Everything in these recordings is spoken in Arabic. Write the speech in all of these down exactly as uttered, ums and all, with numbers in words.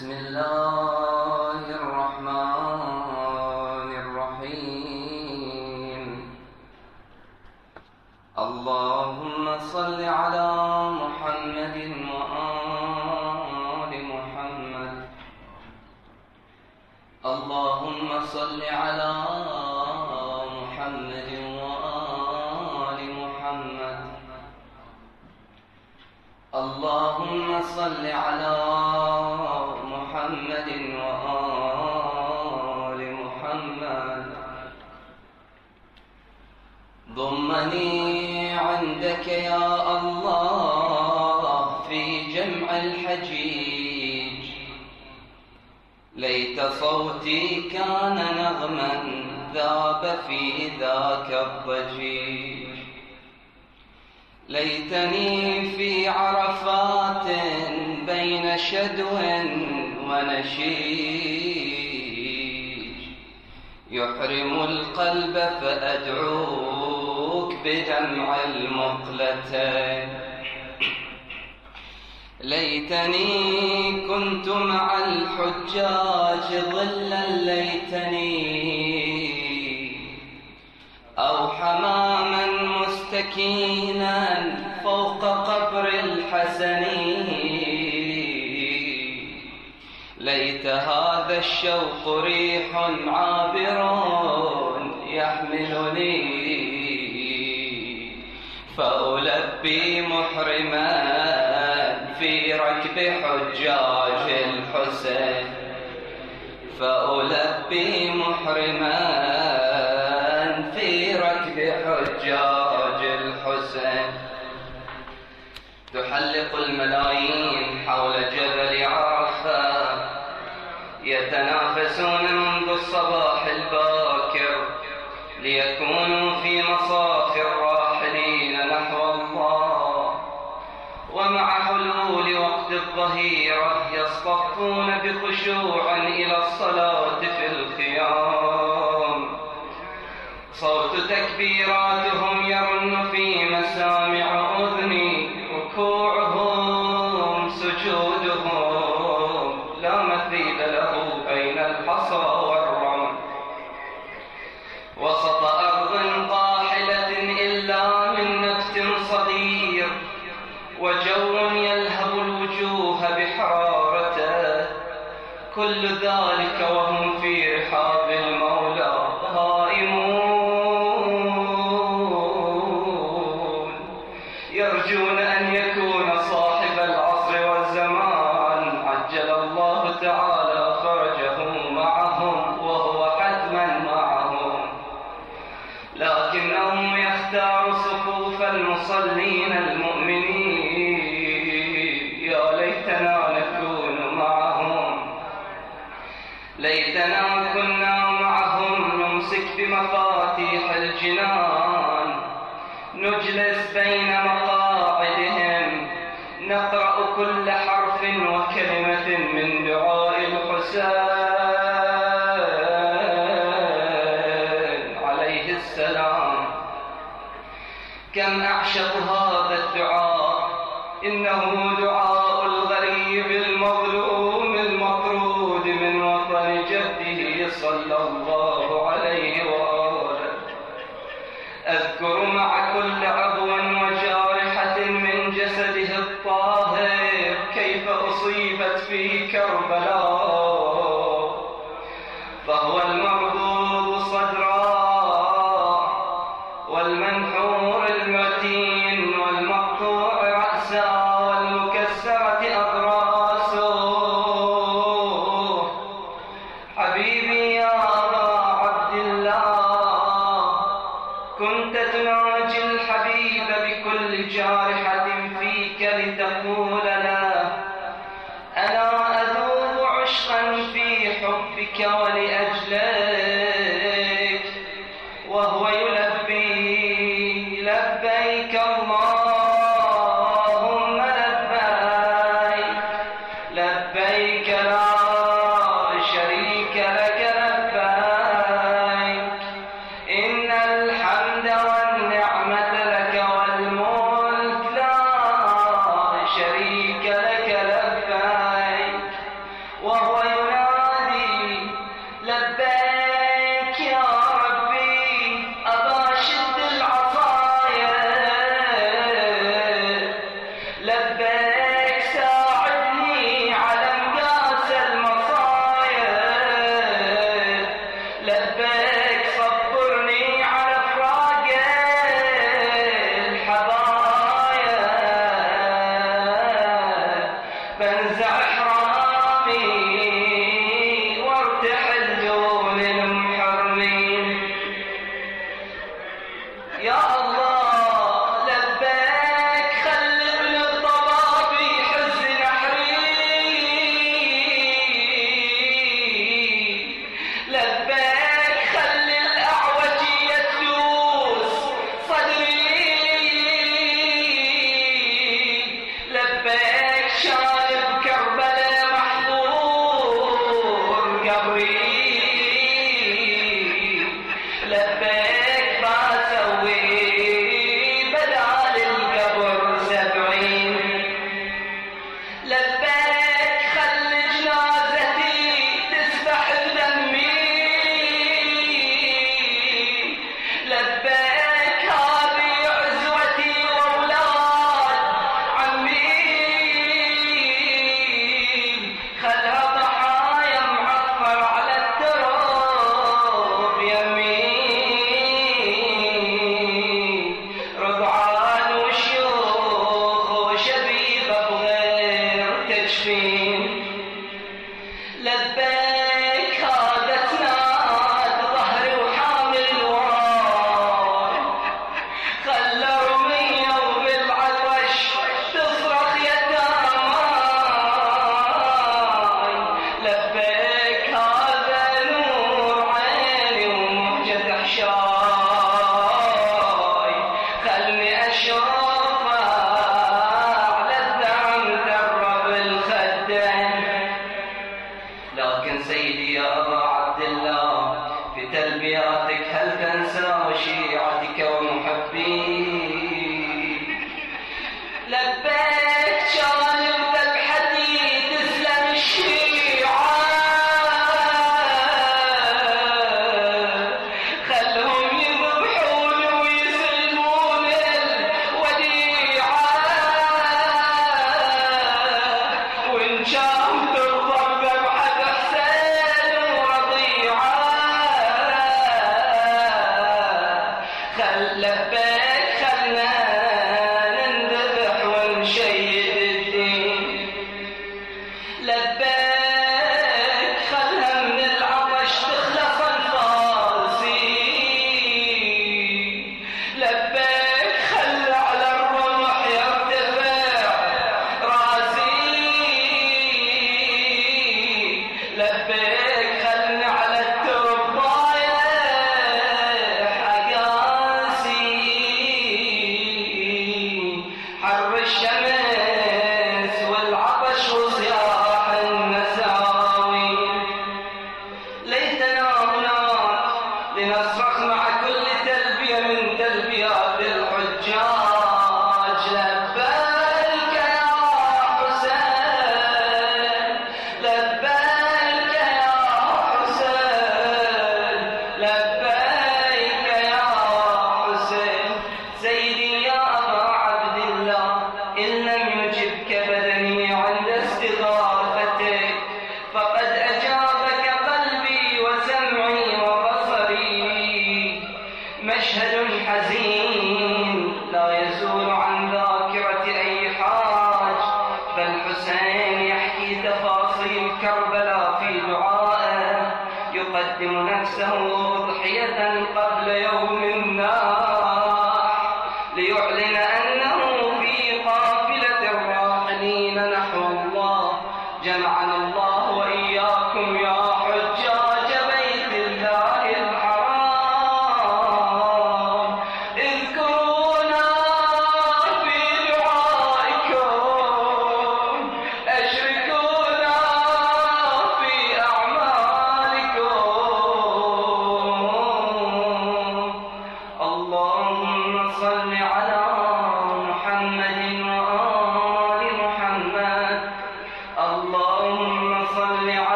بسم الله الرحمن الرحيم. اللهم صل على محمد وآل محمد. اللهم صل على محمد وآل محمد. اللهم صل على محمد وآل محمد. ضمني عندك يا الله في جمع الحجيج، ليت صوتي كان نغما ذاب في ذاك الضجيج. ليتني في عرفات بين شدو ونشيج، يحرم القلب فأدعوك بدمع المقلتين. ليتني كنت مع الحجاج ظلا، ليتني أو حماما مستكينا فوق قبر الحسن. ليت هذا الشوق ريح عابر يحملني، فألبي محرما في ركب حجاج الحسين. فألبي محرما في ركب حجاج الحسين. تحلق الملايين حول جبل عرفة، يتنافسون منذ الصباح الباكر ليكونوا في مصاف الراحلين نحو الله. ومع حلول وقت الظهيرة يصطفون بخشوع إلى الصلاة في الخيام. صوت تكبيراتهم يرن في مسامع أذني، ركوعهم سجودهم لا مثيل له بين الحصى والرمل. وسط أرض طاحلة إلا من نبت صغير، وجو يلهب الوجوه بحرارته. كل ذلك وهم في رحاب المولى هائمون، يرجون أن يكون صاحب العصر والزمان عجل الله تعالى فرجه معهم، وهو حتما معهم. لكنه يختار صفوف المصلين المؤمنين. يا ليتنا نكون معهم، ليتنا كنا معهم. نمسك بمفاتيح الجنان، نجلس بين مقاعدهم، نقرأ كل حرف وكلمة من دعاء الحسين عليه السلام. كم أعشق هذا الدعاء، إنه دعاء الغريب المظلوم المطرود من وطن جده صلى الله عليه وآله. أذكر مع كل عضو وجارحة من جسده الطاهر كيف أصيبت في كربلاء، فهو المرضوض صدرا والمنحور المتين والمقطوع رأسا والمكسرة أضراسه. حبيبي يا أبا عبد الله، كنت تناجي الحبيب بكل جارحة فيك لتقول له أنا أذوب عشقا في حبك ولأجلك، وهو يلبي لبيك اللهم لبيك، لبيك لا شريك لك لبيك، إن الحمد والنعمة لك والملك لا شريك لك لبيك. لبيك ساعدني على مقاس المصايب، لبيك صبرني على فراق الحبايب، بنزع حرامي وارتحل دون المحرمين. يا الله لبيك خل ابن الطباب يحز نحرين، لبيك خل الأعوج يدوس صدري، لبيك شارب كربلاء محظور قبري، لبيك باسوي بدال القبر سبعين، لبيك خل جنازتي تسبح بدمي، لبيك هذه عزوتي واولاد عمي،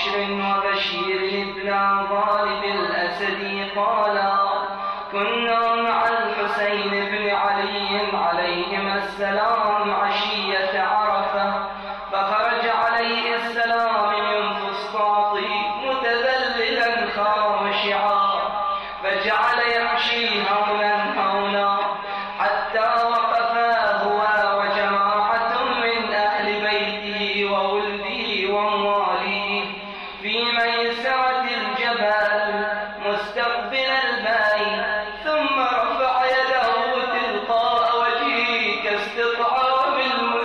بشر وبشير بن غالب الأسدي قالا: كنا مع الحسين بن علي عليهما السلام عشية عرفة، فخرج عليه السلام من فسطاط متذللا خاشعا، فجعل يمشي هونا هونا حتى وقفا هو وجماعة من أهل بيته وولده ومواله في ميسرة الجبل مستقبل البيت، ثم رفع يده تلقاء وجهه كاستطعام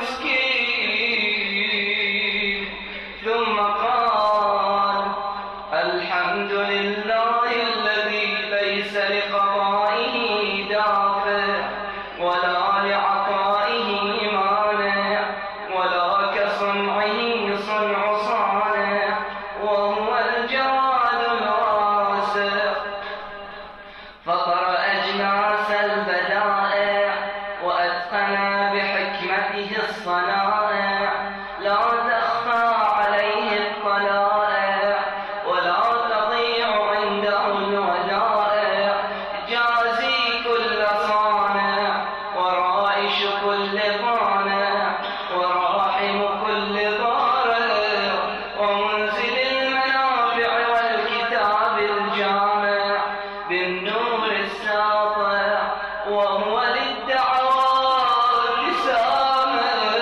المسكين، ثم قال: الحمد لله الذي ليس لقضائه دافع ولا لعطائه مانع ولا كصنعه صنع صانع، وهو الجواد الواسع، فطر أجناس البدائع وأتقن بحكمته الصنائع، لا تخفى عليه الطلائع ولا تضيع عنده الودائع، جازي كل صانع ورائش كل ضانع وراحم كل ضارع، ومنزل المنافع والكتاب الجامع بالنور الساطع، وهو للدعوات سامع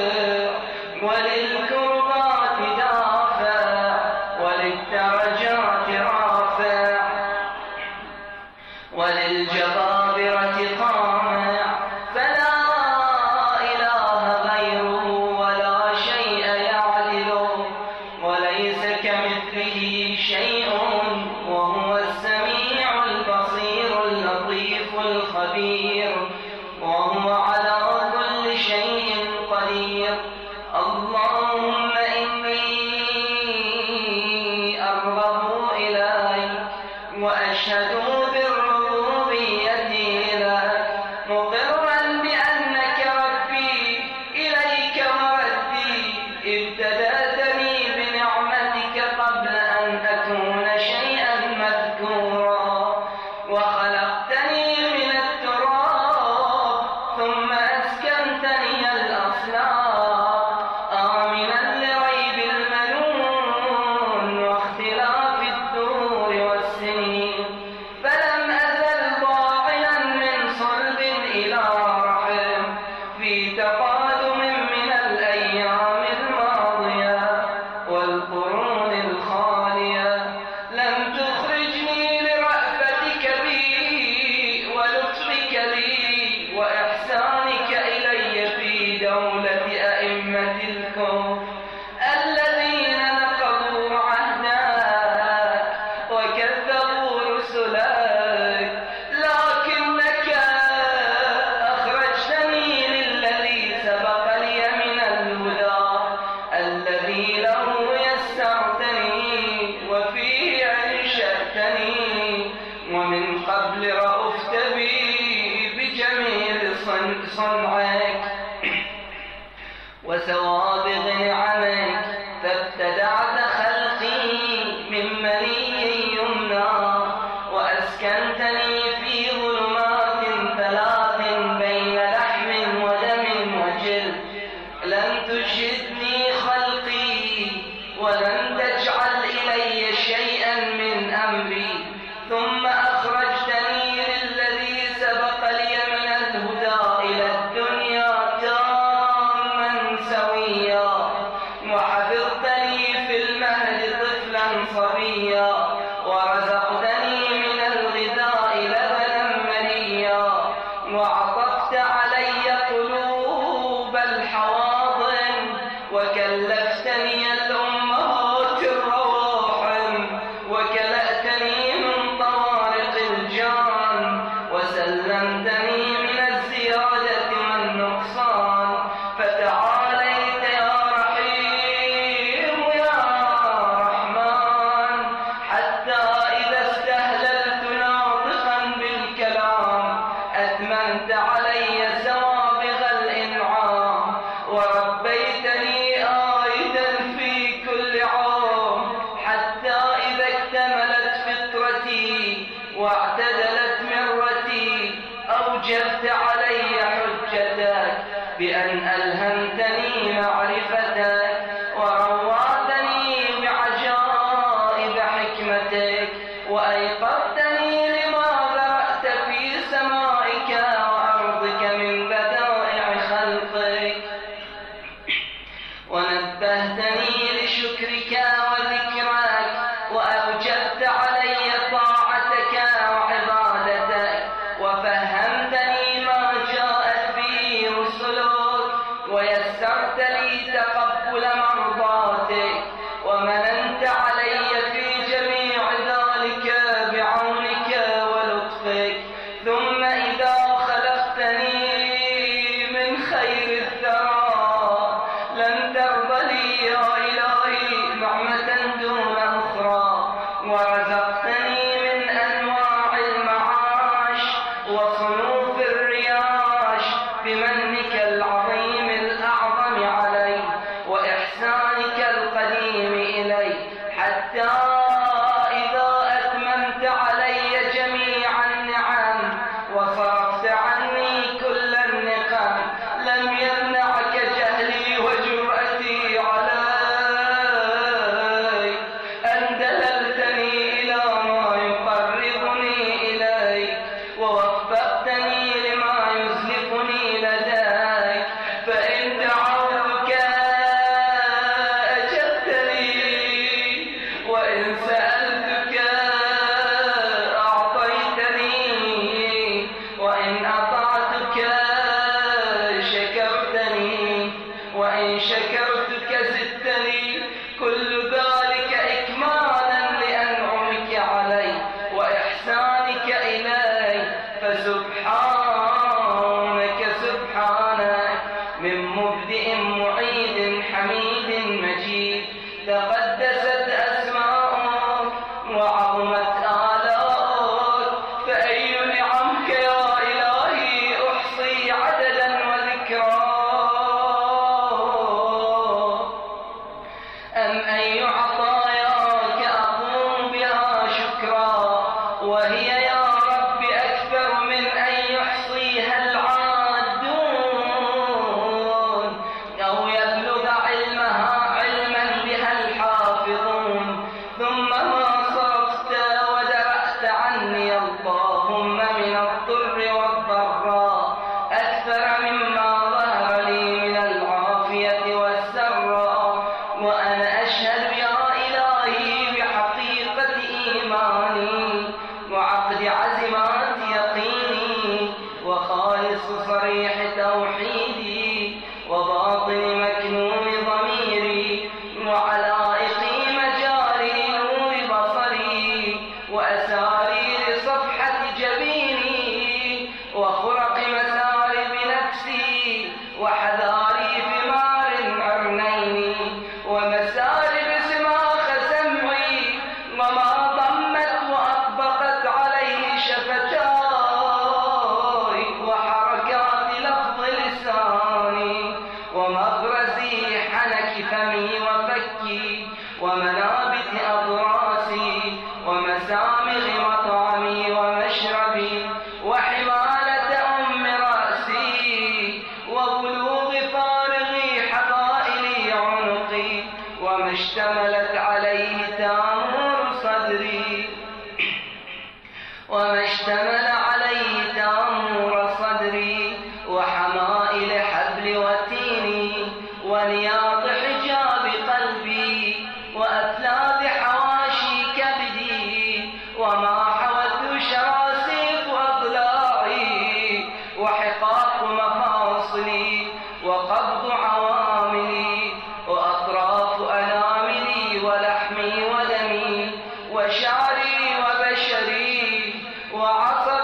وللكربات دافع وللدرجات رافع وللجبابرة قامع، فلا إله غيره ولا شيء يعدله، وليس كمثله شيء، وهو السميع البصير اللطيف الخبير، وهو على كل شيء قدير. اللهم إني أرغب إليك وأشهد بالربوبية لك، مقرا بأنك ربي إليك مردي، ابتدأتني بنعمتك قبل أن أكون شيئا مذكورا، وخلقتني من التراب ثم أسكنتني الأصلاب، آمنا لريب المنون واختلاف الدور والسنين، فلم أزل ضاعنا من صلب إلى رحم في تقادم من الأيام الماضية والقرون الخالية، لم تخرجني لرأفتك بي ولطفك لي وإحسانك إلي في دولة أئمة الكون الذين نقضوا عهدك وكذبوا رسلك، لكنك أخرجتني للذي سبق لي من الهدى الذي له يسرتني وفيه أنشأتني، ومن قبل رأفت بي بجميل صنعك وسوابغ نعمك، فابتدعت خلقي من مني يمنى، وأسكنتني في ظلمات ثلاث بين لحم ودم وجلد، لم تجهدني خلقي ولم تجعل إلي شيئا من أمري، ثم أخرجتني للذي سبق لي من الهدى إلى الدنيا تاما سويا، وحفظتني في المهد طفلا صبيا، ورزقتني من الغذاء لبنا منيا، وعطفت علي قلوب الحواضن، وكلفتني الأمهات وذكرك وأوجبت علي طاعتك وعبادتك وفهمتني ما جاءت به رسلك ويسرت لي تقبل مرضاتك ومننت علي في جميع ذلك بعونك ولطفك. ثم إذا خلقتني من خير الثرى لم ترض لي يا إلهي نعمة دون أخرى ورزقتني من أنواع المعاش وصنوف الرياش بمنك العظيم الأعظم علي وإحسانك القديم إلي حتى إذا أتممت علي جميع النعم وصرفت عني كل النقم لم يمنعك جهلي وجرأتي علي أن دللتني إلى ما يقربني إليك ووفقتني لما يزلفني لديك. فإن دعوتك أجبتني وإن سألتك أعطيتني وإن أطعتك شكرتني وإن شكرتك زدتني كل ذلك إكمالا لأنعمك علي وإحسانك إلي. فسبحانك سبحانك من مبدئ معيد حميد مجيد تقدست أسماؤك وعظمت آلاؤك فأي نعمك يا إلهي أحصي عددا وذكرا أم أي عطاياك أقوم بها شكرا وهي يا رب أكثر من أن يحصيها العادون أو يبلغ علمها علما بها الحافظون. ثم ما صرفت ودرأت عني اللهم من الضر والضراء أكثر مما ظهر لي من العافية والسراء وأنا أشهد يا إلهي بحقيقة إيماني وعقد عزمات يقيني وخالص صريح توحيدي وباطن مكنون ضميري وعلائق مجاري نور بصري وأسارير صفحة جبيني وخرق مسارب نفسي وحذاري ثمار عرنيني ومسارب سماخ سمعي وما ضمت وأطبقت عليه شفتاي وحركات لفظ لساني ومغرزي حنك فمي وفكي ومنابت أضراسي ومسامغ مطعمي ومشربي وحمالة أم رأسي وبلوغ فارغ حقائل عنقي وما اشتملت عليه تامور صدري وما اشتمل عليه تامور صدري وحمائل حبل وتيني ونياط حجاب قلبي وأثلاث حواشي كبدي وما حوت شراسيف أضلاعي وحقاق مفاصلي وقبض عواملي وأطراف أناملي ولحمي ودمي وشعري وبشري وعصا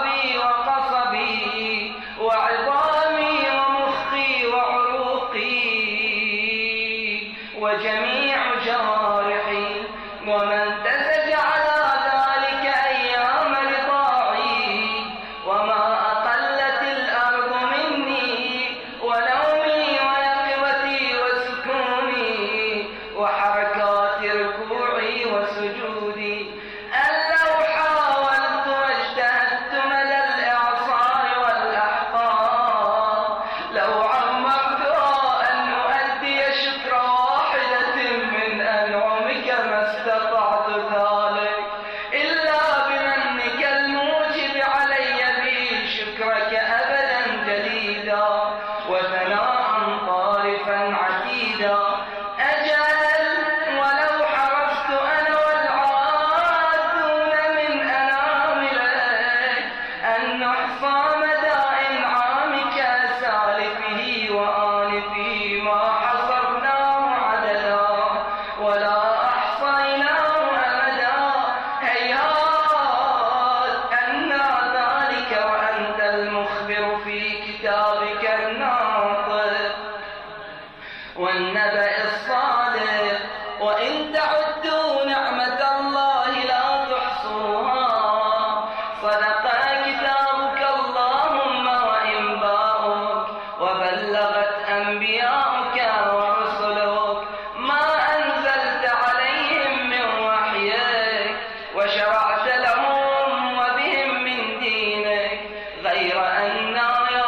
تعدوا نعمة الله لا تحصوها. صدق كتابك اللهم وإنباؤك، وبلغت أنبياؤك ورسلك ما أنزلت عليهم من وحيك، وشرعت لهم وبهم من دينك، غير أن يا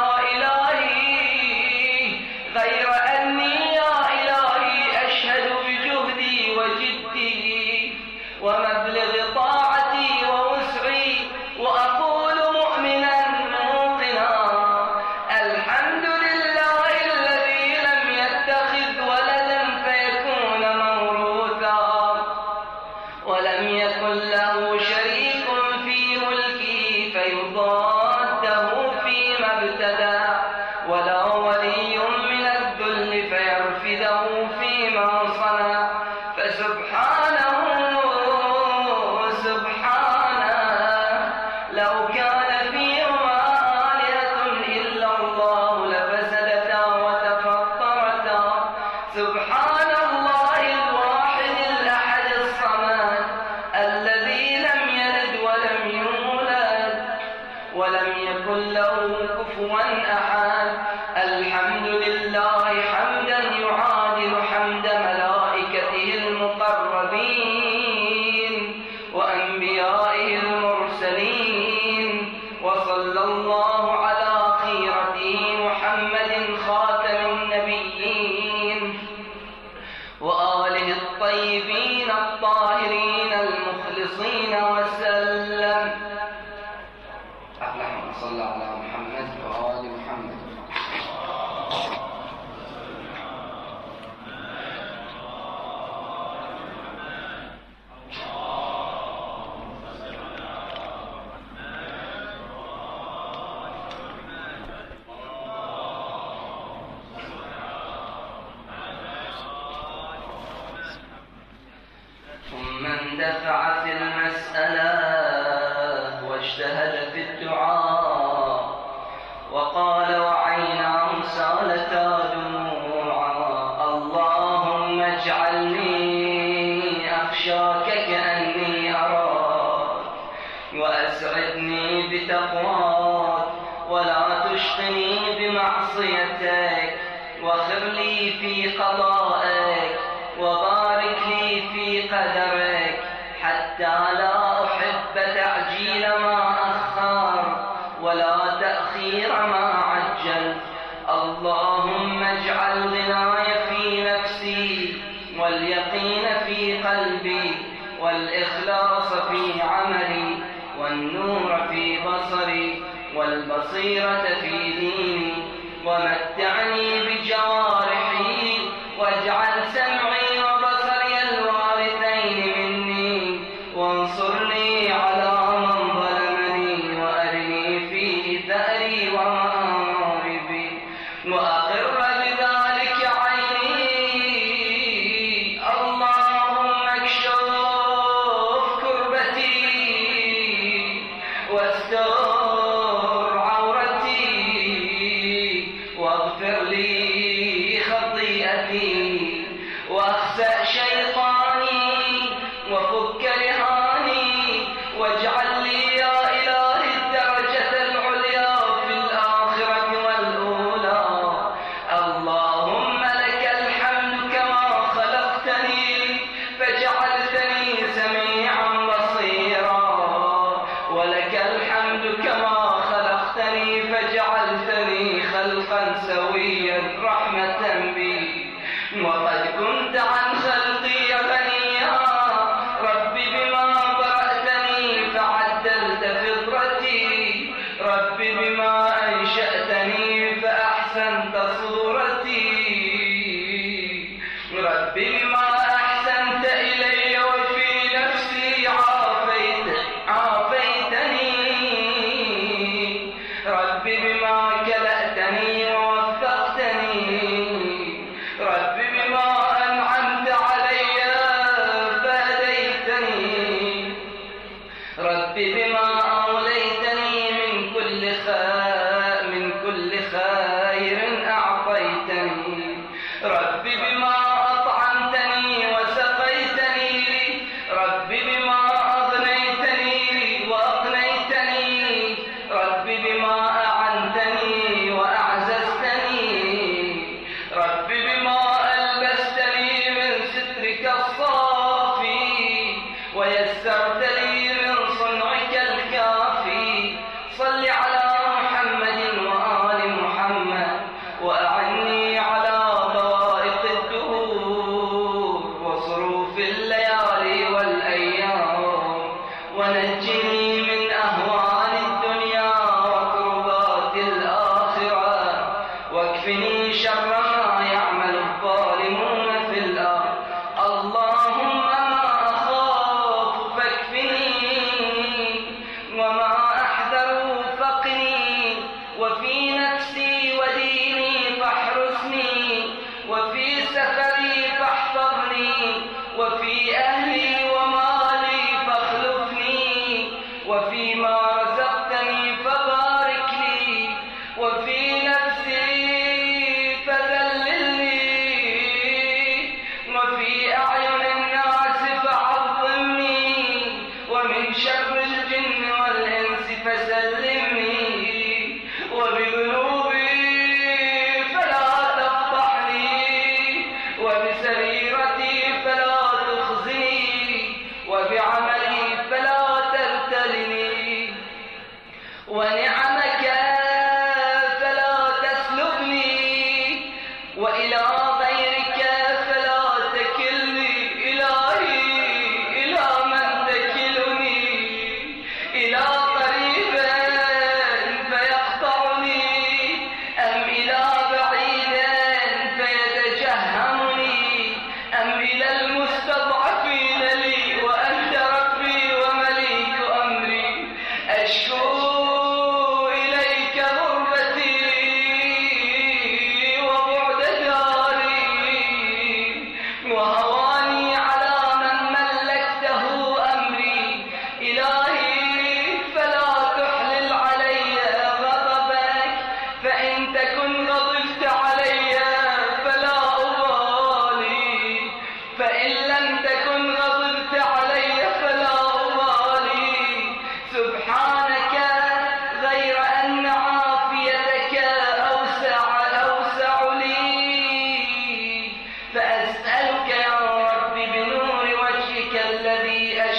إلهي غير أني يا إلهي أشهد بجهدي وجدي ومبلغ طاعتي ووسعي، وأقول مؤمنا موقنا الحمد لله الذي لم يتخذ ولدا فيكون موروثا، ولم يكن له شريك في ملكه فيضاده فيما ابتدى، ولا ولي من الذل فيرفده فيما صنع. فسبحانه سبحانه لو كان فيهما آلهة إلا الله لفسدتا وتفطرتا. سبحان الله الواحد الأحد الصمد الذي لم يلد ولم يولد ولم يكن له كفوا أحد. الحمد لله حمدا يعادل حمد ملائكته المقربين وأنبيائه المرسلين. وصلى الله على خيرته محمد خاتم النبيين وآله الطيبين الطاهرين المخلصين وسلم. اللهم صل على محمد وآل محمد. ثم اندفع في المسألة واجتهد في الدعاء، وقال وعيناه سالتا دموعا اللهم اجعلني أخشاك كأني أراك، وأسعدني بتقواك ولا تشقني بمعصيتك، واغفر لي في قضائك وبارك لي في قدرك، حتى لا أحب تعجيل ما أخر ولا تأخير ما عجل. اللهم اجعل غناي في نفسي واليقين في قلبي والإخلاص في عملي والنور في بصري والبصيرة في ديني، ومتعني بجوارحي واجعل سمعي وبصري الوارثين مني، وانصرني على من ظلمني، وأرني فيه ثأري ومآربي، وأقر بذلك عيني. اللهم اكشف كربتي واستر عورتي، واغفر لي خطيئتي، واخسأ شيطاني، وفك رهاني، واجعل لي يا إلهي الدرجة العليا في الآخرة والأولى. اللهم لك الحمد كما خلقتني فجعلتني سميعا بصيرا، ولك الحمد كما خلقتني فجعلتني خلقا سويا رحمة بي، وقد كنت عن خلقي غنيا. رب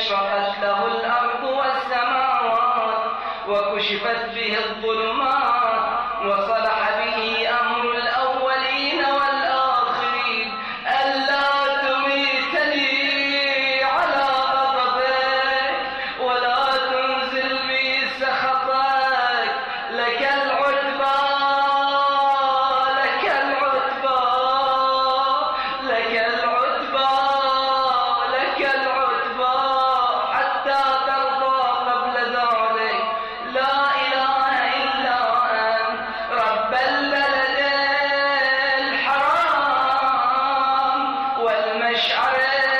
أشرقت له الأرض والسماوات وكشفت به الظلمات وصلح به أمر الأولين والآخرين. ألا تميتني على غضبك ولا تنزل بي سخطك. لك العتبى لك العتبى لك العتبى لك العتبى حتى ترضى قبل ذلك. لا إله إلا أنت رب البلد الحرام والمشعر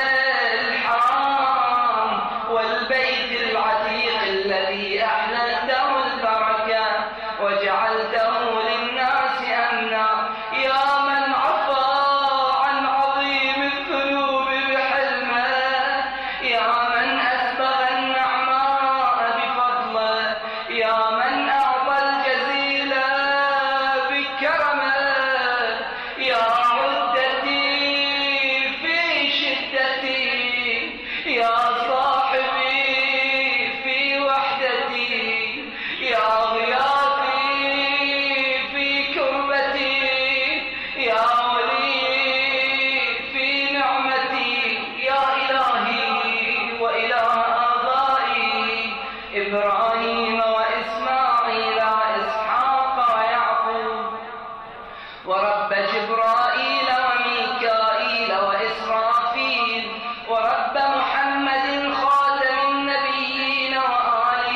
الحرام والبيت العتيق الذي أحللته البركة وجعلته للناس أمنا. يا من عفا عن عظيم الذنوب بحلمه، يا من أسبغ النعماء بفضله، يا من أعطى الجزيل بكرمه. يا عدتي في شدتي، يا صاحبي في وحدتي، يا غياثي في كربتي، يا ولي في نعمتي. يا إلهي وإله آبائي إبراهيم وإسماعيل وإسحاق ويعقوب، ورب جبرائيل وميكائيل وإسرافيل، ورب محمد خاتم النبيين وآله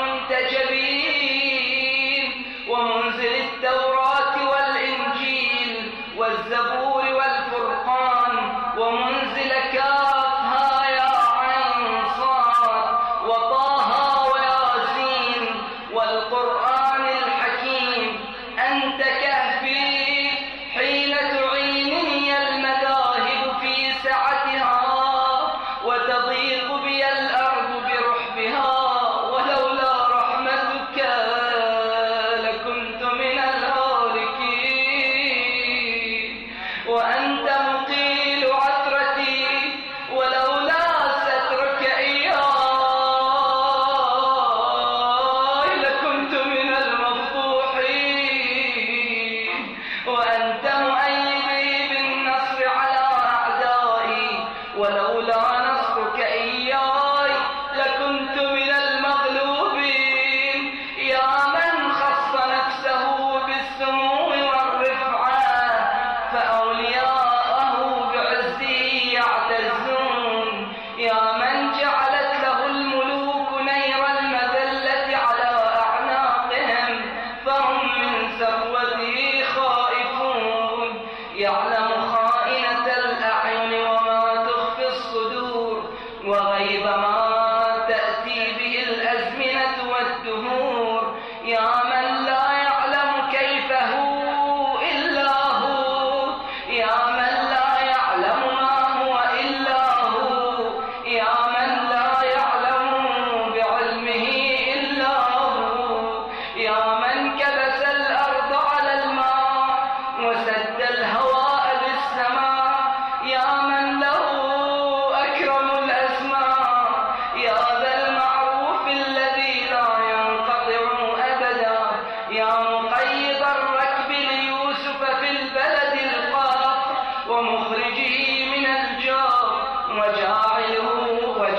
المنتجبين، ومنزل التوراة والإنجيل والزبور والفرقان، ومنزل كافها يا عين صاد وطه وياسين والقرآن الحكيم. أنت كهفي حين تعينني المذاهب في سعتها وتضيق بي الأرض برحبها، ولولا رحمتك لكنت من الهالكين. وأنت مقيل عثرتي ولولا سترك إياي لكنت من المفضوحين. وأنت مؤيدي بالنصر على أعدائي ولولا نصرك إياي لكنت من المغلوبين. يا من خص نفسه بالسمو والرفعة فأولياءه بعزه يعتزون. يا من جعلت له الملوك نير المذلة على أعناقهم فهم من سطوته خائفون. يعلم خائنة الأعين وما تخفي الصدور وغيب ما تأتي به الأزمنة والدهور. يا من لا يعلم كيف هو إلا هو، يا من لا يعلم ما هو إلا هو، يا من لا يعلم بعلمه إلا هو. يا من كبس الأرض على الماء وسد الهواء بالسماء، يا من له أكرم الأسماء، يا ذا المعروف الذي لا ينقطع أبدا، يا مقيض الركب ليوسف في البلد القاف ومخرجه من الجار وجاعله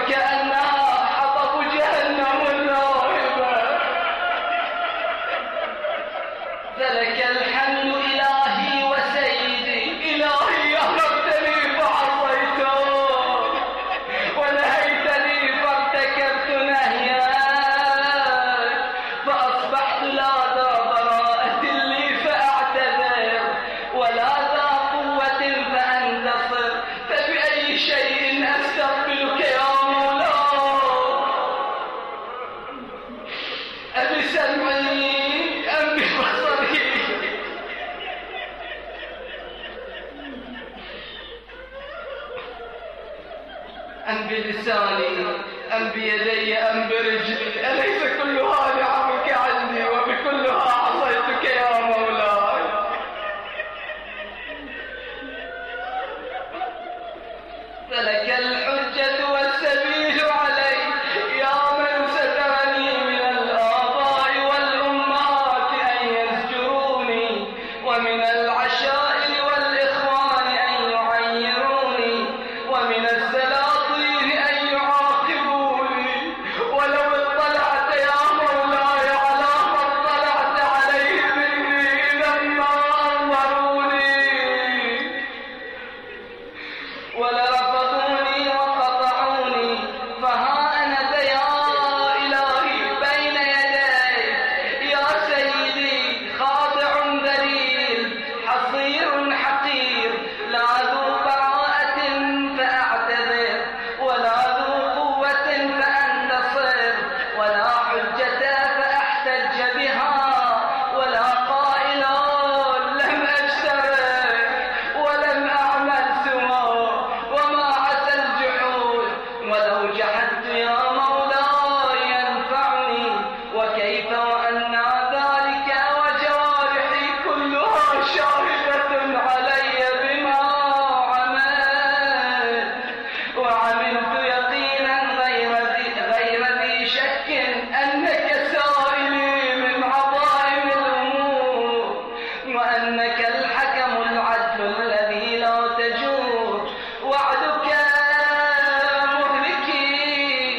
وكأنها حطب جهنم الراهبة. فلك الحمد إلهي وسيدي، إلهي أمرتني فعصيته، ونهيتني فارتكبت نهيا، فأصبحت لا ذا براءة لي فأعتذر، ولا ذا قوة فأنتصر، فبأي شيء أستقبلك يا مولاي؟ أبسمعي أم ببصري؟ أم بلساني أم بيدي أم برجلي؟ أليس كلها نعمك عندي وبكلها عصيتك يا مولاي؟ فلك الحجة والسبيل علي يا من سترني من الآباء والأمهات أن يزجروني، ومن العشائر والإخوان أن يعيروني، ومن السلاطين أن يعاقبوني. ولو اطلعت يا مولاي على ما اطلعت عليه مني إذا ما أنظروني ولرفضوني وقطعوني. فها أنا ذا يا إلهي بين يديك يا سيدي، خاضع ذليل حصير حقير، لا ذو براءة فأعتذر، ولا ذو قوة فأنتصر، ولا حجة فأحتج بها، ولا قائل لم أجترح ولم أعمل سواه، وما عسى الجحود ولو جحدت يا مولاي ينفعني. وكيف وأن ذلك وجوارحي كلها شاهدة علي بما عملت، وعملت يقينا غير ذي, غير ذي شك أنك سائلي من عظائم الأمور، وأنك الحكم العدل الذي لا تجور، وعدك مهلكي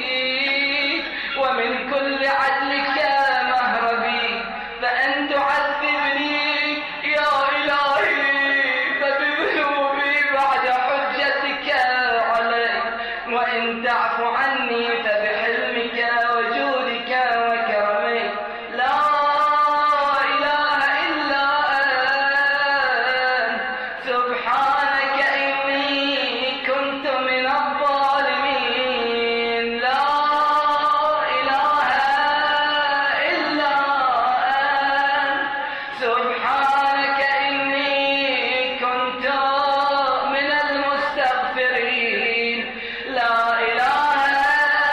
ومن كل عدلك مهربي. فأن تعذبني يا إلهي فبذنوبي بعد حجتك علي، وإن تعف عني فبحلمك وجودك وكرمك. لا إله إلا أنت سبحانك إني كنت من الظالمين. لا إله إلا أنت سبحانك إني كنت من المستغفرين. لا إله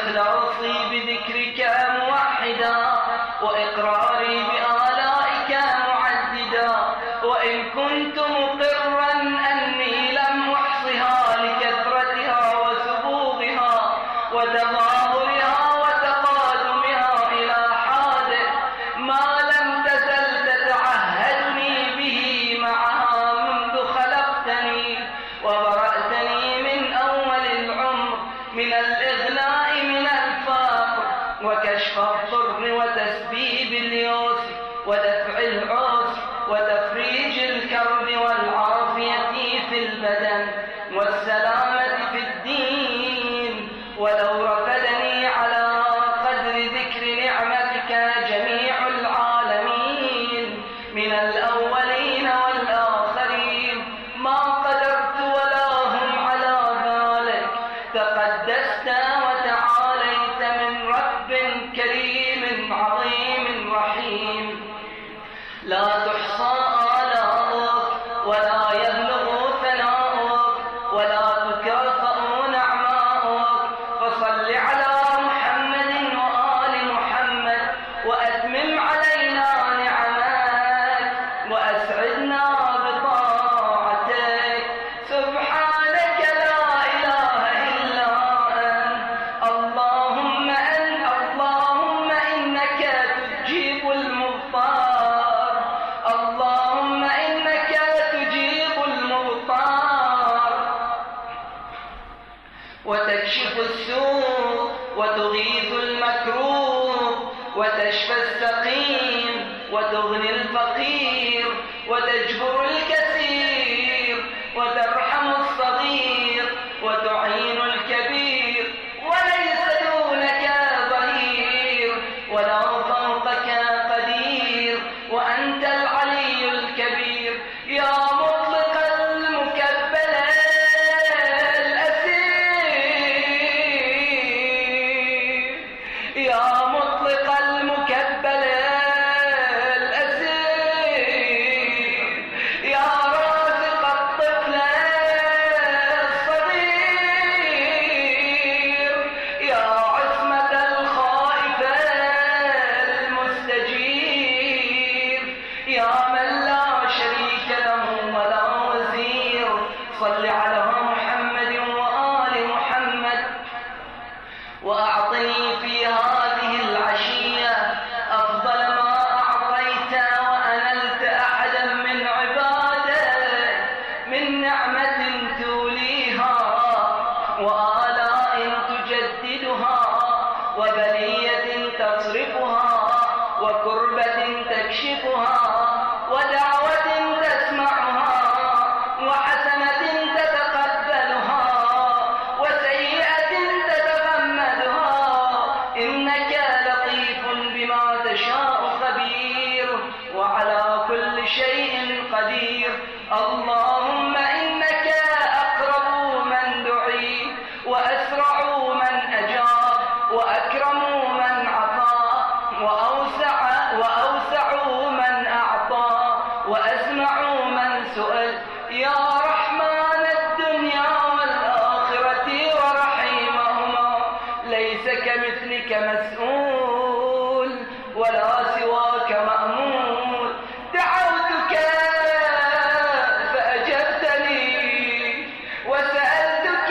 وإخلاصي بذكرك موحدا وإقراري بآلائك معددا وإن كنت مقرا أني لم أحصها لكثرتها وسبوغها وتظاهرها وتقادمها إلى حادث ما لم تزل تتعهدني به معها منذ خلقتني وبرأتني من أول العمر من الإغناء من الفقر وكشف الضر وتسبيب اليوس ودفع العسر وتفريج الكرب والعافية في البدن والسلامة في الدين ولو رفدني على قدر ذكر نعمتك جميع العالمين من الأولين والآخرين ما قدرت ولا هم على ذلك تقدست وتعاليت من رب كريم عظيم رحيم لا تحصى آلاؤك ولا يبلغ ثناؤك ولا تكافأ نعماؤك فصل على محمد وآل محمد وأتمم علينا نعمك وأسعدنا بطاعتك سبحانك لا إله إلا أنت اللهم أنت اللهم إنك تجيب المضطر اللهم إنك تجيب المضطر وتكشف السوء وتغيث المكروه وتشفى السقيم وتغني الفقير وتجبر الكثير وترحم الصغير وتعين الكبير وليس دونك ظهير ولا فوقك قدير وأنت العلي الكبير يا مطلق المكبل الأسير يا مطلق المكبل الأسير يا رازق الطفل الصغير يا عصمة الخائف المستجير يا من لا شريك له ولا وزير صل على محمد وآل محمد وأعطني في هذه العشية أفضل ما أعطيت وأنلت أحدا من عبادك من نعمة توليها وآلاء تجددها وبلية تصرفها وكربة تكشفها ودعوة تسمعها وحسنة تتقبلها وسيئة تتغمدها إنك لطيف بما تشاء خبير وعلى كل شيء قدير اللهم إنك أقرب من دعي وأسرع من أجاب وأكرم من عطى وأوسع وأوسع من أعطى وأسمع من سئل يا رحمن الدنيا والآخرة ورحيمهما ليس كمثلك مسؤول ولا سواك مأمول دعوتك فأجبتني وسألتك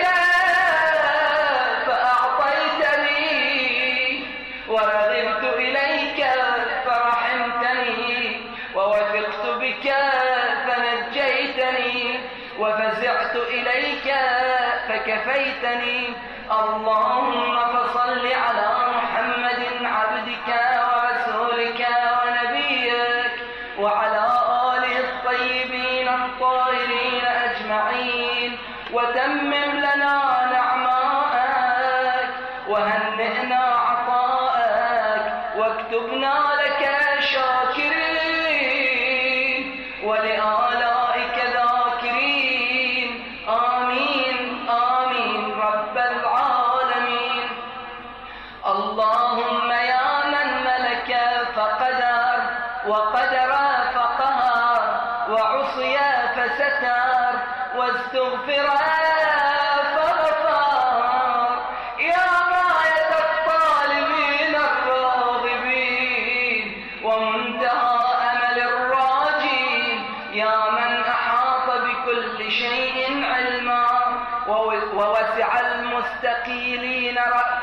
فأعطيتني ورغبت إليك فرحمتني ووثقت بك فنجيتني وفزعت إليك فكفيتني اللهم فصل على محمد عبدك ورسولك ونبيك وعلى آله الطيبين الطاهرين أجمعين وتمم لنا نعماءك وهنئنا عطاءك واكتبنا لك شاكرين ولآلائك ذاكرين آمين آمين رب العالمين اللهم يا من ملك فقدر وقدر فقهر وعصي فستر واستغفر فغفر يا غاية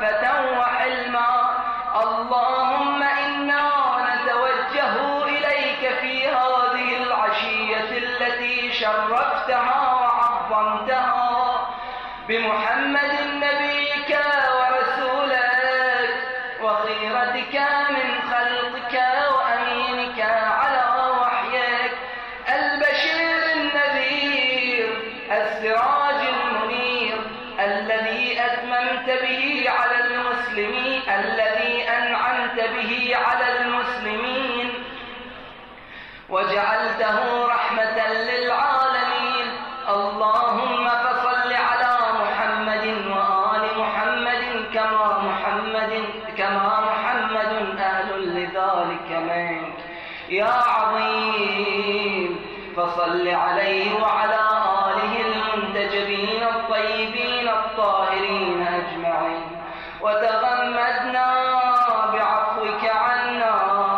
رأفة وحلما. اللهم إنا نتوجه إليك في هذه العشية التي شرفتها وعظمتها بمحمد نبيك ورسولك وخيرتك من خلقك وأمينك على وحيك، البشير النذير السراج المنير الذي أتممت به على المسلمين، الذي أنعمت به على المسلمين وجعلته رحمة للعالمين. اللهم فصل على محمد وآل محمد كما محمد كما محمد أهل لذلك منك يا عظيم. فصل عليه وعلى آله المنتجبين الطيبين الطاهرين أجمعين، وتغمدنا بعفوك عنا،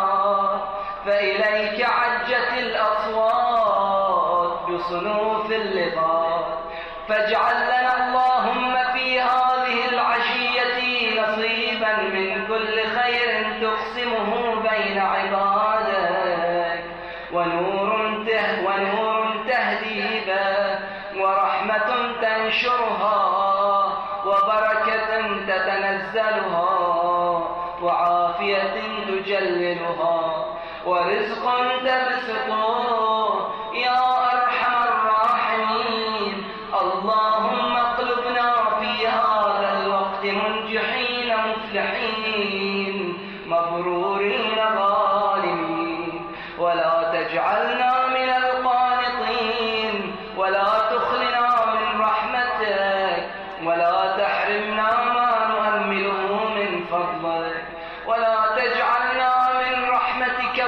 فإليك عجت الأصوات بصنوف اللباس، فاجعل لنا اللهم في هذه العشية نصيبا من كل خير تقسمه بين عبادك، ونور ونور تهدي به، ورحمة تنشرها، وبركة تتنزلها، وعافية تجللها، ورزق تبسطه يا أرحم الراحمين. اللهم اقلبنا في هذا الوقت منجحين مفلحين مبرورين غانمين، ولا تجعلنا من القانطين، ولا تخلنا من رحمتك، ولا تحرمنا ما نؤمله من فضلك، ولا تجعلنا من رحمتك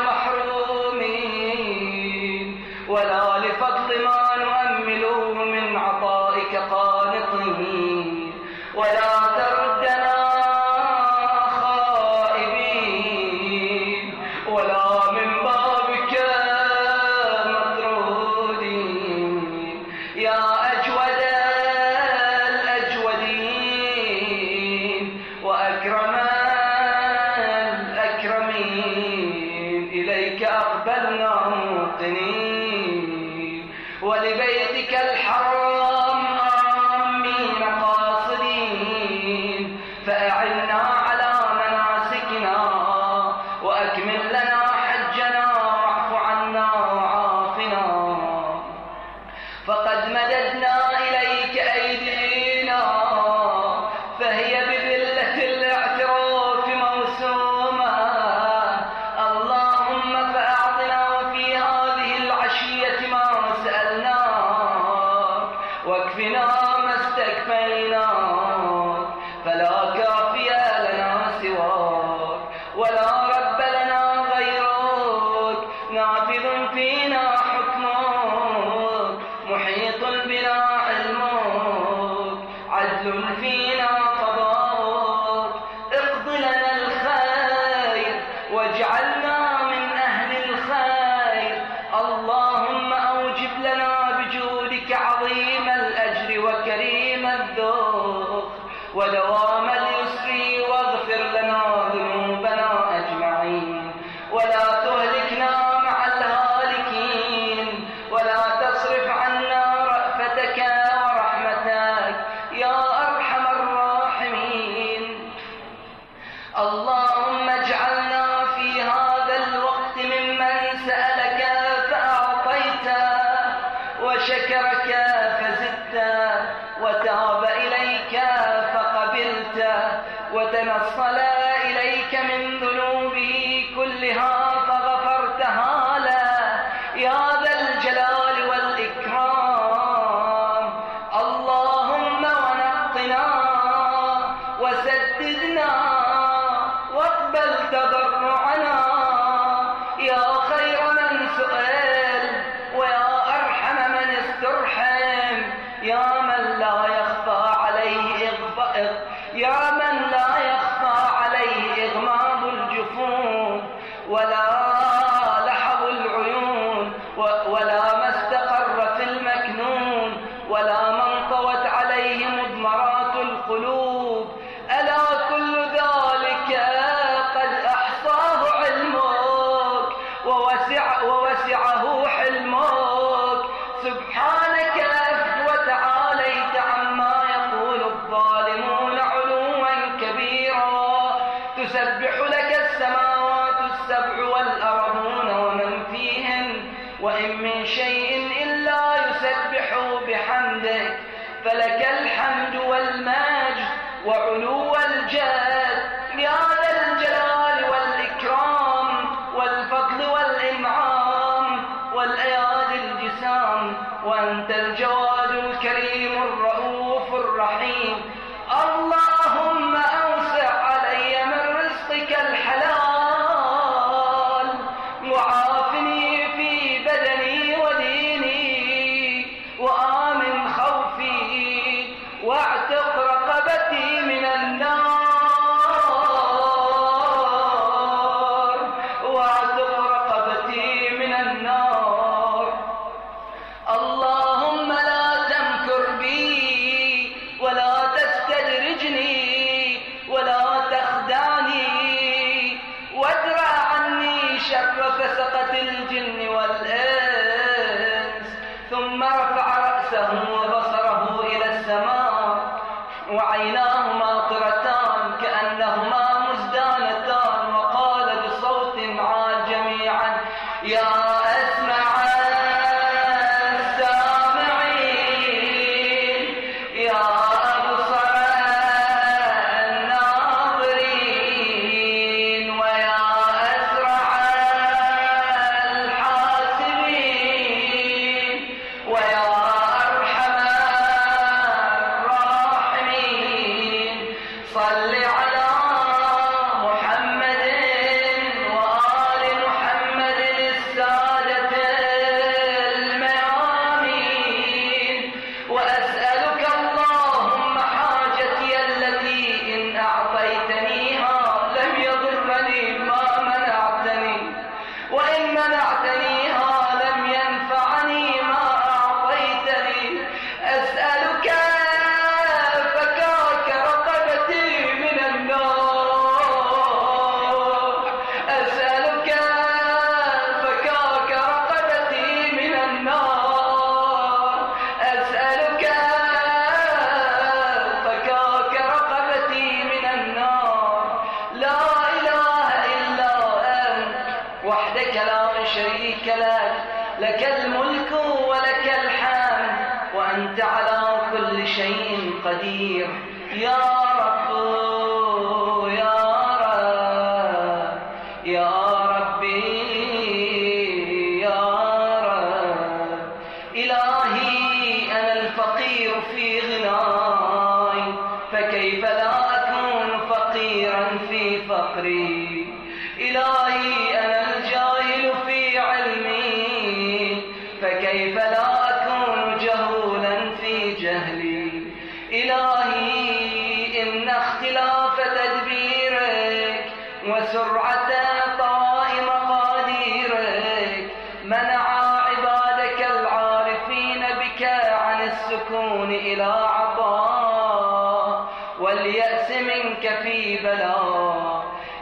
محرومين، ولا لفضل ما نؤمله من عطائك قانطين، ولا تردنا خائبين، ولا من بابك مطرودين يا أجود الأجودين وأكرم الأكرمين. إليك أقبلنا موطنين، ولبيتك الحرام آمين قاصدين، فأعنا على مناسكنا، وأكمل لنا حجنا، واعف عنا وعافنا. فقد مددنا إليك أيدينا، فهي بذلة الاعتراف موسومة. اللهم فأعطنا في هذه العشية ما سألناك، واكفنا ما استكفيناك، فلا كافي لنا سواك، ولا رب لنا غيرك، نافذ فينا حكمك، محيط بنا علمك، عدل فينا قضاءك. اقض لنا الخير واجعلنا من أهل الخير. اللهم أوجب لنا بجودك عظيم الأجر وكريم الذوق ودوام اليسر، واغفر لنا ذنوبنا أجمعين، ولا تهلكنا مع الهالكين، ولا تصرف عنا رأفتك ورحمتك يا أرحم الراحمين. اللهم اجعلنا في هذا الوقت ممن سألك فأعطيته، وشكرك فزدته، وتاب إليك فقبلته، وتنصل إليك من ذنوبه كلها فغفرتها له يا ذا الجلال والإكرام. اللهم ونقنا وسددنا، واقبل تضرعنا يا خير من سئل، ويا أرحم من استرحم، يا من لا يخفى عليه إغفاء يا من لا يخفى عليه إغماض تسبح لك السماوات السبع والأرضون ومن فيهن وإن من شيء إلا يسبح بحمدك فلك الحمد والمجد وعلو الجاد يا ذا الجلال والإكرام والفضل والإنعام والأياد الجسام وأنت الجواد الكريم الرؤوف الرحيم. اللهم أوسع علي من رزقك الحلال وعافني في بدني وديني وآمن خوفي واعتق رقبتي من النار واعتق رقبتي من النار. اللهم لا تمكر بي ولا تستدرجني ولا تخدعني وادرع عني شر فسقة الجن والإنس. ثم رفع رأسه وبصره إلى السماء وعيناه ماطرتان كأنهما مزدانتان وقال بصوت عال جميعا يا أسمع السامعين يا أبصر الناظرين ويا أسرع الحاسبين ويا أرحم الراحمين صل على محمد وآل محمد السادة الميامين. وأسألك اللهم حاجتي التي إن أعطيتنيها لم يضرني ما منعتني وإن منعتنيها لم ينفعني ما أعطيتني. أسألك فكاك رقبتي من النار أسألك فكاك رقبتي من النار أسألك فكاك رقبتي من النار. لا إله إلا أنت وحدك لا شريك لك لك الملك ولك الحمد وأنت على كل شيء قدير. يا رب يا رب يا ربي يا رب. إلهي أنا الفقير في غناي فكيف لا أكون فقيرا في فقري. إلهي أنا الجاهل في علمي فكيف لا أكون جهولا في جهلي. إلهي إن اختلاف تدبيرك وسرعة طواء مقاديرك منع عبادك العارفين بك عن السكون إلى عطاء واليأس منك في بلاء.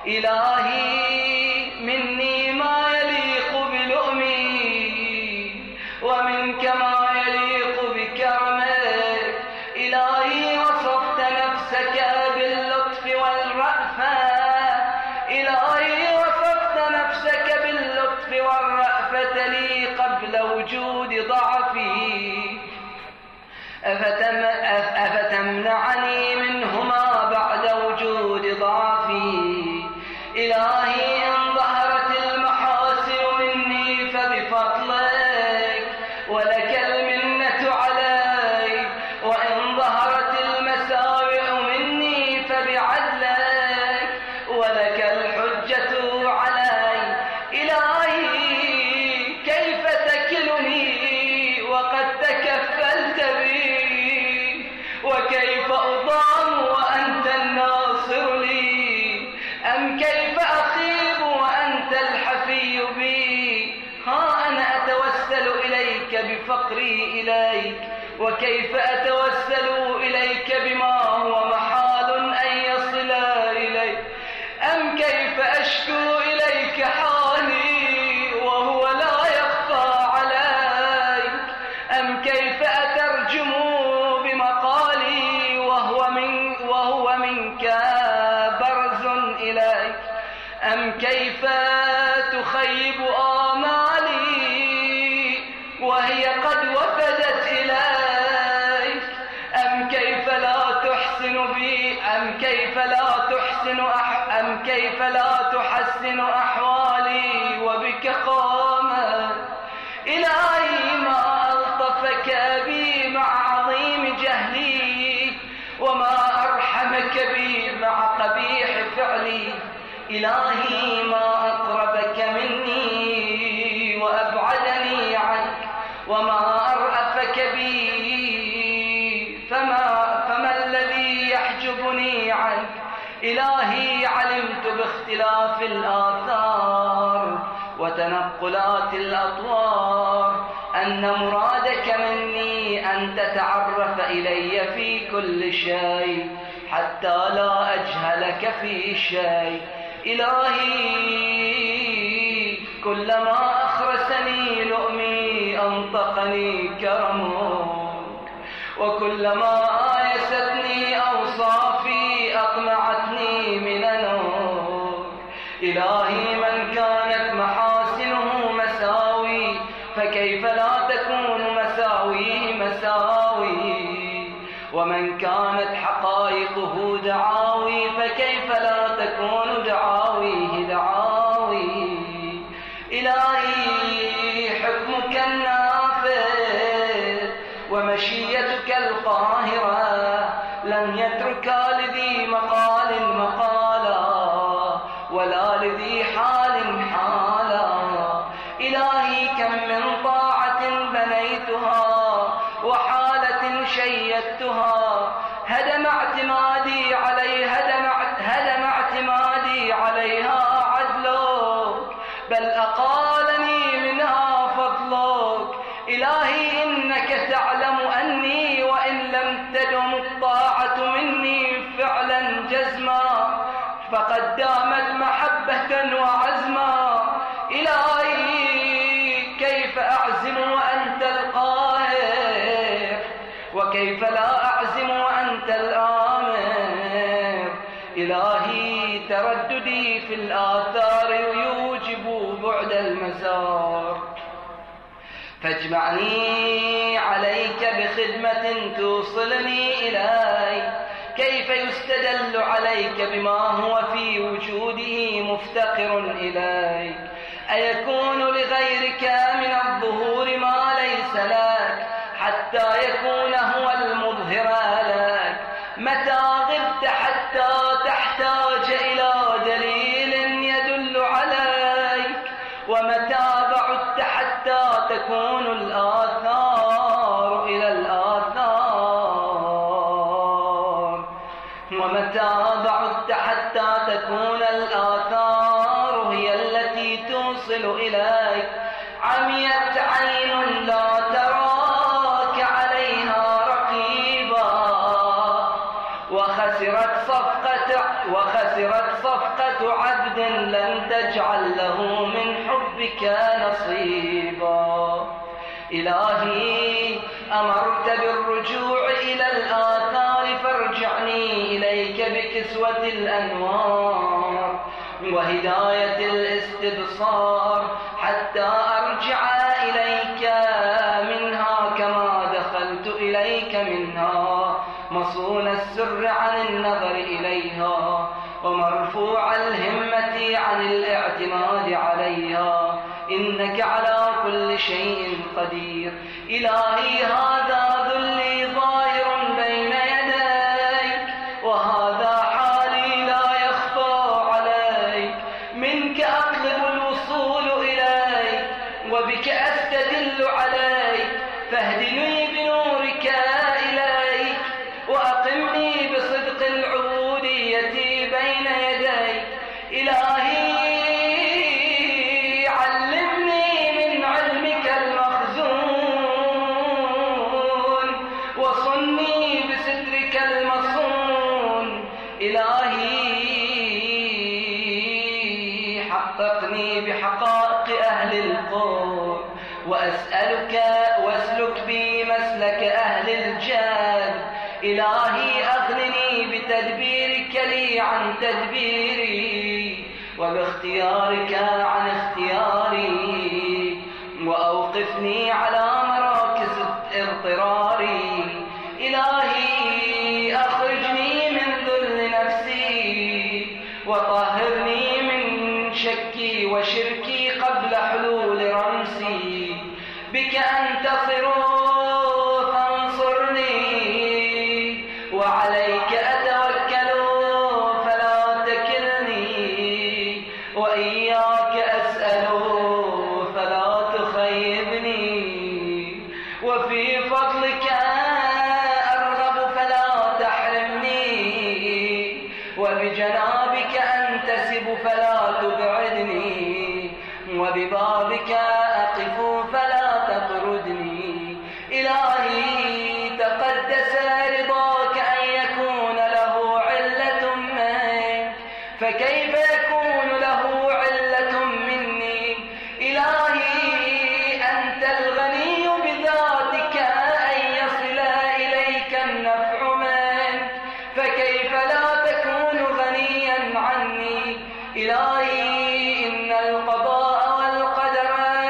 إلهي مني ما يليق بلؤمي ومنك ما يليق بكرمك. إلهي وصفت نفسك باللطف والرأفة إلهي وصفت نفسك باللطف والرأفة لي قبل وجود ضعفي أفتم أفتمنعني منهما بعد وجود ضعفي. إلهي إن ظهرت المحاسن مني فبفضلك ولك المنة علي وإن ظهرت المساوئ مني فبعدلك ولك الحجة علي. إلهي كيف تكلني وقد تكفلت بي وكيف أضام وأنت الناصر لي أم كيف أخيب وأنت الحفي بي. ها أنا أتوسل إليك بفقري إليك وكيف أتوسل إليك بما هو محال أن يصل إليك. أم كيف أشكو إليك حالي وهو لا يخفى عليك. أم كيف أترجم بمقالي وهو, من وهو منك برز إليك. إليك أم كيف تخيب آمالي وهي قد وفدت إليك أم كيف لا تحسن بي أم كيف لا تحسن أح أم كيف لا تحسن أحوالي وبك قامت إلهي ما ألطفك بي مع عظيم جهلي وما أرحمك بي مع قبيح فعلي إلهي ما أقربك مني وأبعدني عنك وما أرأفك بي فما, فما الذي يحجبني عنك إلهي علمت باختلاف الآثار وتنقلات الأطوار أن مرادك مني أن تتعرف إلي في كل شيء حتى لا أجهلك في شيء إلهي كلما أخرسني لؤمي أنطقني كرمك وكلما آيستني أوصافي أقمعتني مننك إلهي من كانت محاسنه مساوي فكيف لا تكون مساويه مساوي ومن كانت حقائقه دعاوي فكيف لا تكون دعاويه دعاوي إلهي حكمك النافذ ومشيتك القاهرة لن يتركا لذي مقال مقالا ولا لذي حال حالا إلهي كم من طاعة بنيتها وحالة شيدتها هدم اعتمادي عليها هدم, هدم اعتمادي عليها عدلك بل أقالني منها فضلك إلهي إنك تعلم أني وإن لم تدم الطاعة مني فعلا جزما فقد دامت محبة وعزما إلهي كيف أعزم وأنت القاهر وكيف لا أعزم وأنت الآمر إلهي ترددي في الآثار يوجب بعد المسار فاجمعني عليك بخدمة توصلني إليك كيف يستدل عليك بما هو في وجوده مفتقر إليك أيكون لغيرك من الظهور ما ليس لك حتى يكون هو المظهر لك متى غبت حتى تحتاج إلى دليل يدل عليك ومتى بعدت حتى تكون الآثار إلى الآثار ومتى بعدت حتى تكون الآثار هي التي توصل إليك عميت عين لا تراك عليها رقيبا وخسرت صفقة وخسرت صفقة عبد لن تجعل له من حبك نصيبا إلهي أمرت بالرجوع إلى الآثار فارجعني إليك بكسوة الأنوار وهداية الاستبصار حتى أرجع إليك منها كما دخلت إليك منها مصون السر عن النظر إليها ومرفوع الهمة عن الاعتماد عليها إنك على كل شيء قدير إلهي هذا ذلي ظاهر بين يديك وهذا حالي لا يخفى عليك منك أطلب الوصول إليك وبك أستدل عليك فاهدني بنورك إليك وأقمني بصدق العبودية بين يديك إلهي علمني من علمك المخزون وصني بسترك المصون إلهي حققني بحقائق أهل القرب وأسألك واسلك بي مسلك أهل الجاد إلهي أغنني بتدبيرك لي عن تدبيري باختيارك عن اختياري، وأوقفني على مراكز اضطراري. إلهي أخرجني من ذل نفسي، وطهرني من شكي وشركي قبل حلول رمسي. بك أنتصر فانصرني، وعليك أتوكل فلا تكلني، وإياك أسأل فلا تخيبني، وفي فضلك أرغب فلا تحرمني، وبجنابك أنتسب فلا تبعدني، وببابك أقف فلا تطردني. إلهي تقدس رضاك أن يكون له علة منك، فكيف يكون له علة مني؟ إلهي أنت الغني بذاتك أن يصل إليك النفع منك، فكيف لا تكون غنيا عني؟ إلهي إن القضاء والقدر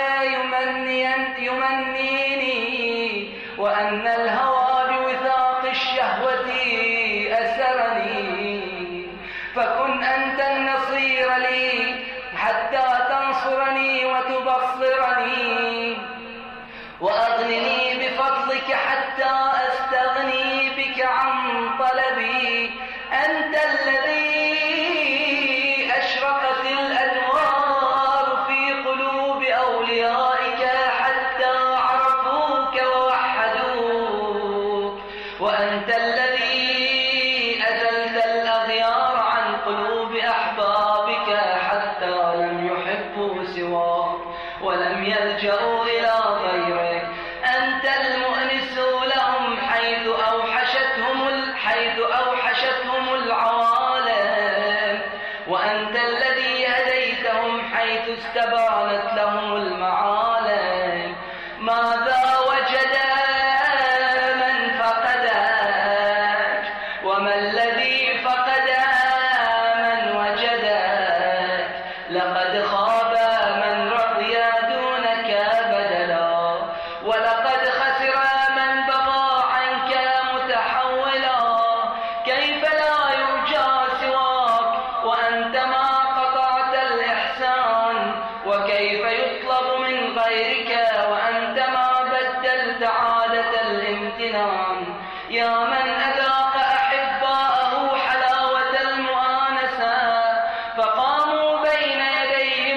يمنيني، وأن الهوى بوثاق الشهوة أسرني، فكن أنت النصير لي حتى تنصرني وتبصرني، وأغنني بفضلك حتى أستغني بك عن طلبي. أنت الذي أشرقت الأنوار في قلوب أوليائك حتى عرفوك ووحدوك، وأنت الذي أزلت الأغيار عن قلوب أحبابك حتى لم يحبوا سواك ولم يلجأوا إلى غيرك. أنت المؤنس لهم حيث أوحشتهم حيث أوحشتهم العوالم، وأنت الذي هديتهم حيث استبانت لهم المعالم. ماذا وجد من فقدك، وما الذي فقد من وجدك؟ لقد خاب من رضي دونك بدلا، ولقد خسر من بغى عنك متحولا. كيف لا يرجى سواك وأنت ما قطعت الإحسان؟ وكيف يطلب من غيرك وأنت ما بدلت عادة الامتنان؟ يا من أذاق أحباءه حلاوة المؤانسة فقاموا بين يديه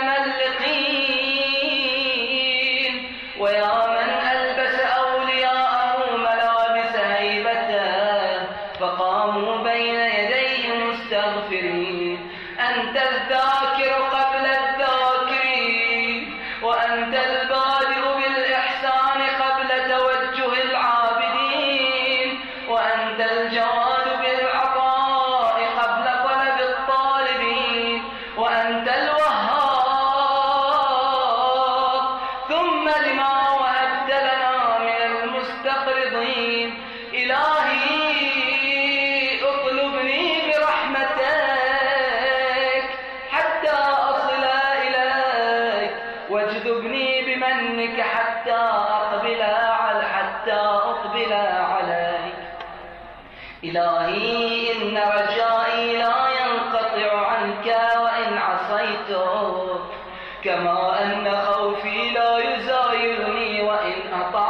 متملقين، ويا من ألبس أولياءه ملابس هيبته فقاموا بين يديه مستغفرين. أنت الذاكر قبل الذاكرين، وأنت البادئ بالإحسان قبل توجه العابدين، وأنت الجواد بالعطاء قبل طلب الطالبين، وأنت الوهاب ثم لما وهبت لنا من المستقرضين. إلهي اطلبني برحمتك حتى أصل إليك، واجذبني بمنك حتى أقبل على حتى أقبل عليك. إلهي إن رجائي لا ينقطع عنك وإن عصيتك، كما أن خوفي لا يزايرني وإن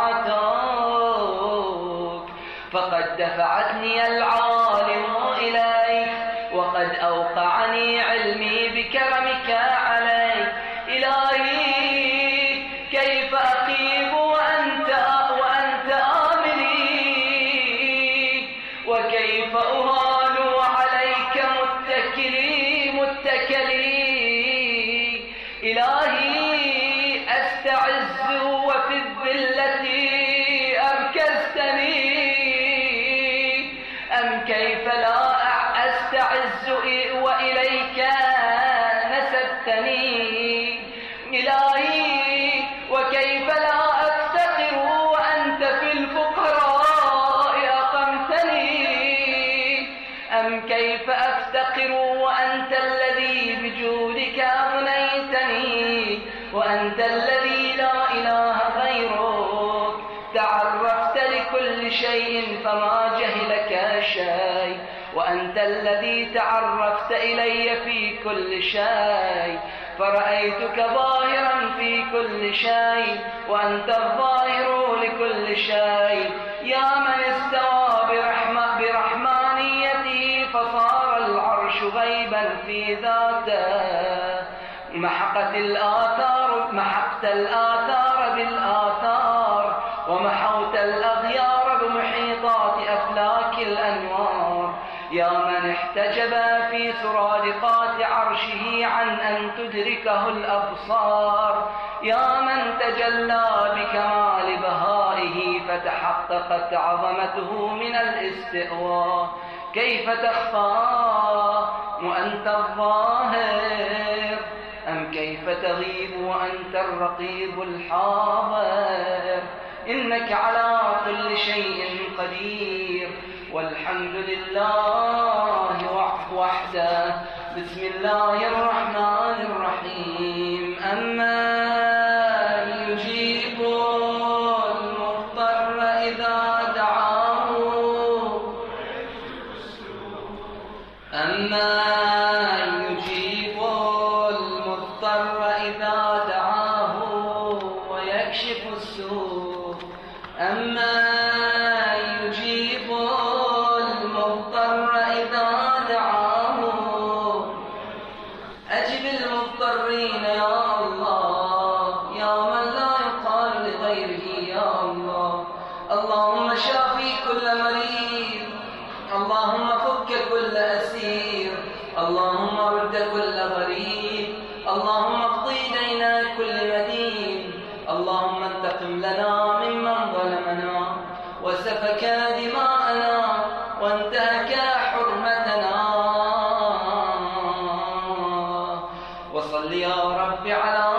أطعتك. فقد دفعتني العالم إليك، وقد أوقعني علمي بكرمك عليك. إلهي كيف أخيب وأنت وأنت آمني، وكيف أهان وعليك متكلي متكلي. إلهي أستعز وفي الذلة أركزتني، أم كيف لا أستعز وإليك نسبتني؟ إلهي وكيف لا أفتقر وأنت في الفقراء أقمتني، أم كيف أفتقر وأنت الذي بجود وأنت الذي لا إله غيرك، تعرفت لكل شيء فما جهلك شيء، وأنت الذي تعرفت إلي في كل شيء، فرأيتك ظاهرا في كل شيء، وأنت الظاهر لكل شيء. يا من استوى برحمة برحمانيته فصار العرش غيبا في ذاته، محقت الآثار محقت الآثار بالآثار، ومحوت الأغيار بمحيطات أفلاك الأنوار. يا من احتجب في سرادقات عرشه عن أن تدركه الأبصار، يا من تجلى بكمال بهائه فتحققت عظمته من الاستئواء، كيف تخفى وأنت الظاهر؟ أم كيف تغيب وأنت الرقيب الحاضر؟ إنك على كل شيء قدير، والحمد لله وحده. بسم الله الرحمن الرحيم. أما يجيب المضطر إذا دعاه، أما يجيب المضطر إذا دعاه ويكشف السوء، أما يجيب المضطر إذا دعاه. أجب المضطرين يا الله، يا من لا يقال لغيره يا الله. اللهم شافي كل مريض، اللهم فك كل أسير، اللهم رد كل غريب، اللهم اقضي دين كل مدين، اللهم انتقم لنا ممن ظلمنا وسفك دماءنا وانتهك حرمتنا. وصل يا رب على